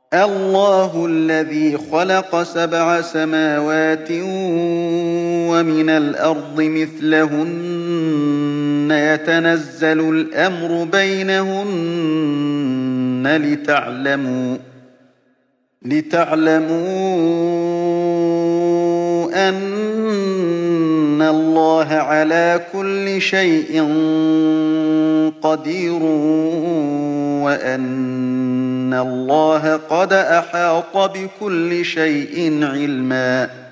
الله الذي خلق 7 سماوات ومن الأرض مثلهن يتنزل الأمر بينهن لتعلموا أن الله على كل شيء قدير وأن الله قد أحاط بكل شيء علما